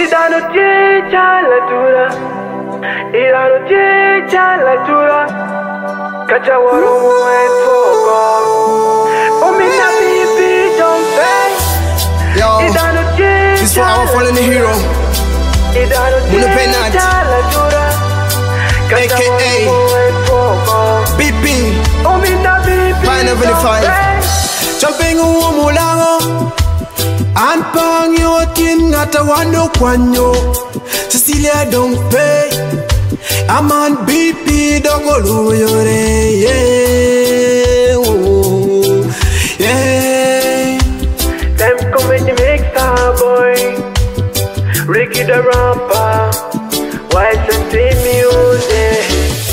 Idanoticha latura, idanoticha latura, kachawarumu etoko. Omina bibi don't pay. Yo, this is for our fallen hero, Idanoticha latura, aka BP, Omina bibi Pioneer 25. Jumping umulango. Anpang yotin atawando kwanyo Cecilia don't pay Aman BP dogolu yore yeah, oh, yeah. Them come with the mix boy Ricky the rapper Why send music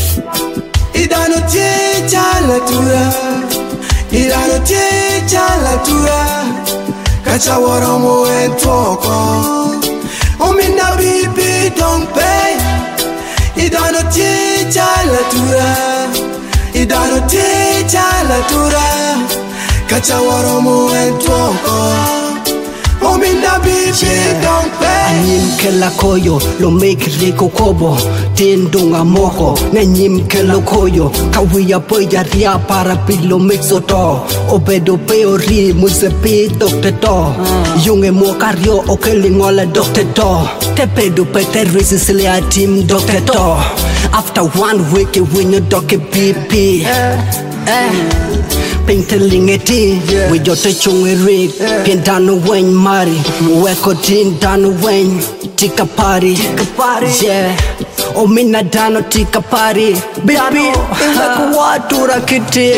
Idanoticha latura Idanoticha latura Kachawaromo etoko Omina bibi don't pay Idanoticha latura Idanoticha latura Kachawaromo etoko Omina bibi don't pay Anyim kela koyo, lo make riko kobo Tindunga moko, nanyim kela koyo Kawia poya ria para pilo mixoto Obedo peori, musepi dokte to Yunge mo karyo, okelingola dokte to Tepedo peterisi silia team dokte to After 1 week, you win your doke PP Pintelingeti, we jote chungi rig Pintano wen mari, weko tin dano wen Tika party, yeah Omina dano tika party Baby, weko watu rakiti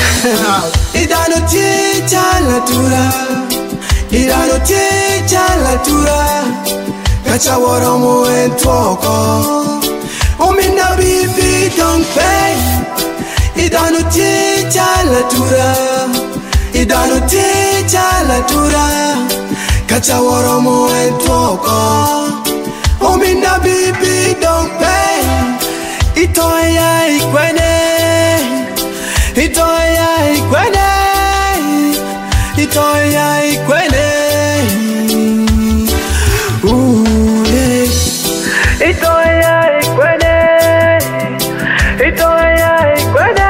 Idanoticha latura Idanoticha latura Kachawaromo etoko Omina bibi don't pay Idanoticha latura Idanoticha latura Kachawaromo etoko Omina bibi don't pay Itoya ikwene Itoya ikwene Itoya ikwene Ooh, yeah. Itoya ikwene Itoya ikwene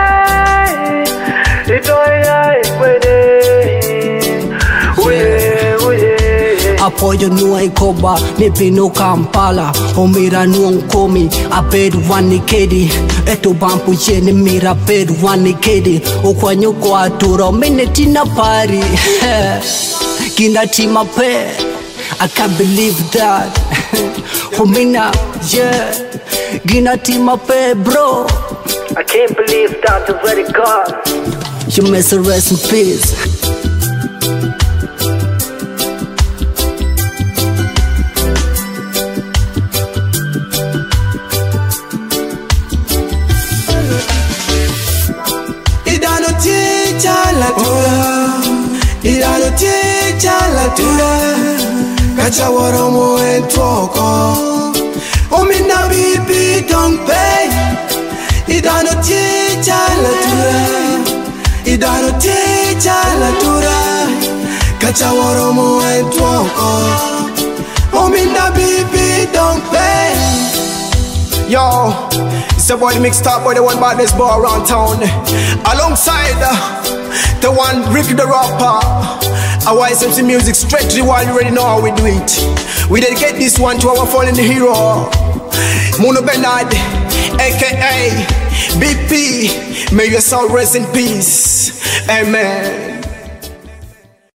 Itoya ikwene Apoyo nuwa ikoba, nipino Kampala Omira nuong komi, abedu wani kedi Eto bampu yene mira bedu wani kedi Okwanyo kwa atura, tina pari Kina tima pe, I can't believe that Omina, yeah Gina tima pe bro I can't believe that the very God You must rest in peace Idanoticha latura Idanoticha latura Kachawaromo etoko Omina bibi don't pay Idanoticha latura Idanoticha latura Kachawaromo etoko Omina bibi don't pay Yo, it's the boy mixed up by the one baddest boy around town Alongside the one Ricky the rapper Our YSMC music straight to the wall, you already know how we do it We dedicate this one to our fallen hero Muno Bernard, aka BP May your soul rest in peace, amen.